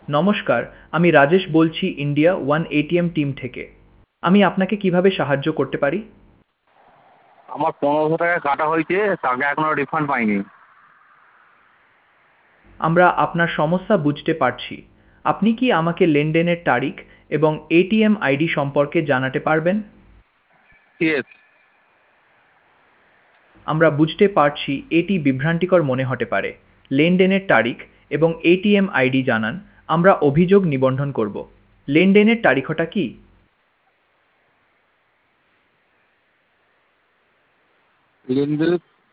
নমস্কার, আমি রাজেশ বলছি ইন্ডিয়া ওয়ান এটিএম টিম থেকে। আমি আপনাকে কিভাবে সাহায্য করতে পারি? আমার ১৫০০ টাকা কাটা হয়েছে, টাকা এখনো রিফান্ড পাইনি। আমরা আপনার সমস্যা বুঝতে পারছি। আপনি কি আমাকে লেনদেনের তারিখ এবং এটিএম আইডি সম্পর্কে জানাতে পারবেন? ইয়েস। আমরা বুঝতে পারছি এটি বিভ্রান্তিকর মনে হতে পারে। লেনদেনের তারিখ এবং এটিএম আইডি জানান, আমরা অভিযোগ নিবন্ধন করব। লেনদেনের তারিখটা কি? লেনদেন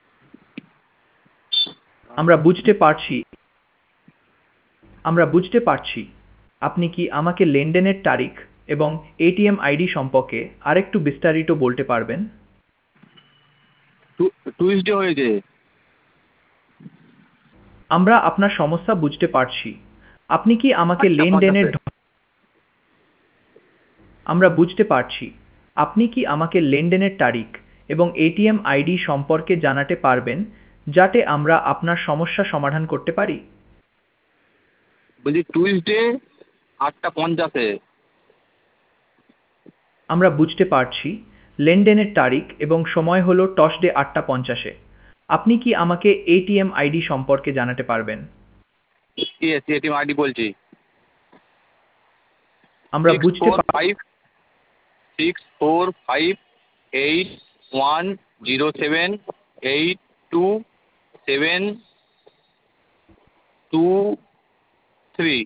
আমরা বুঝতে পারছি আমরা বুঝতে পারছি। আপনি কি আমাকে লেনদেনের তারিখ এবং এটিএম আইডি সম্পর্কে আরেকটু বিস্তারিত বলতে পারবেন? টুইসডে হয়েছে। আমরা আপনার সমস্যা বুঝতে পারছি। আপনি কি আমাকে ৮টা ৫০-এ। আমরা বুঝতে পারছি। আপনি কি আমাকে লেনদেনের তারিখ এবং এটিএম আইডি সম্পর্কে জানাতে পারবেন, যাতে আমরা আপনার সমস্যা সমাধান করতে পারি? বলছি টুইসডে ৮টা ৫০-এ। আমরা বুঝতে পারছি। লেনদেনের তারিখ এবং সময় হলো টসডে ৮টা ৫০-এ। আপনি কি আমাকে এটিএম আইডি সম্পর্কে জানাতে পারবেন? ইয়েস, এটিএম আইডি বলছি। আমরা সিক্স বুঝতে ফোর ফাইভ 645810722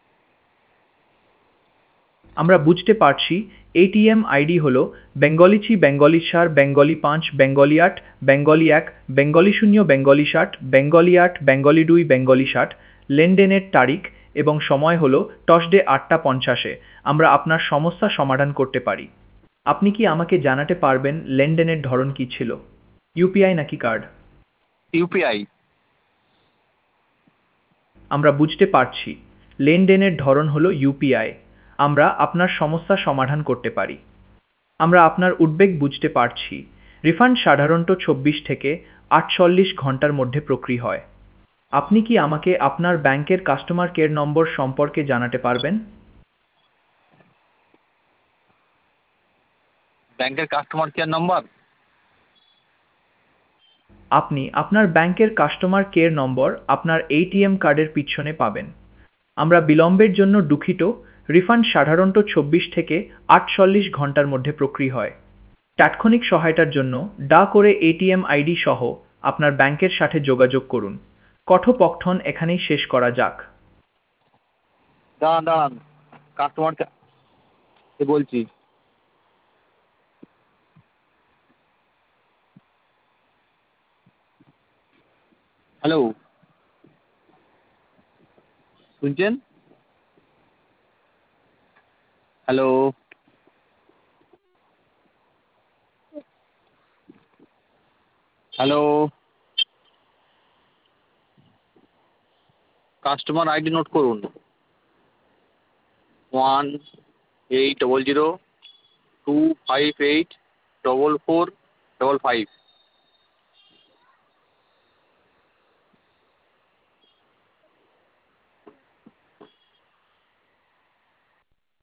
আমরা বুঝতে পারছি। এটিএম আইডি হলো Bengali ৬, Bengali ৪, Bengali ৫, Bengali ৮, Bengali ১, Bengali ০, Bengali ৭, Bengali ৮, Bengali ২, Bengali ৬০। লেনদেনের তারিখ এবং সময় হলো টসডে ৮টা ৫০-এ। আমরা আপনার সমস্যা সমাধান করতে পারি। আপনি কি আমাকে জানাতে পারবেন লেনদেনের ধরন কী ছিল? ইউপিআই নাকি কার্ড? ইউপিআই। আমরা বুঝতে পারছি। লেনদেনের ধরন হলো ইউপিআই। আমরা আপনার সমস্যা সমাধান করতে পারি। আমরা আপনার উদ্বেগ বুঝতে পারছি। রিফান্ড সাধারণত ২৪ থেকে ৪৮ ঘন্টার মধ্যে প্রক্রিয়া হয়। আপনি কি আমাকে আপনার ব্যাংকের কাস্টমার কেয়ার নম্বর সম্পর্কে জানাতে পারবেন? ব্যাংকের কাস্টমার কেয়ার নম্বর? আপনি আপনার ব্যাংকের কাস্টমার কেয়ার নম্বর আপনার এটিএম কার্ডের পিছনে পাবেন। আমরা বিলম্বের জন্য দুঃখিত। রিফান্ড সাধারণত ২৪ থেকে ৪৮ ঘন্টার মধ্যে প্রক্রিয়া হয়। তাৎক্ষণিক সহায়তার জন্য করে এটিএম আইডি সহ আপনার ব্যাংকের সাথে যোগাযোগ করুন। কথোপকথন এখানেই শেষ করা যাক। দাঁড়ান দাঁড়ান, কাস্টমার বলছি। হ্যালো, শুনছেন? Hello, hello. Customer ID note করুন: 1800 258 4445।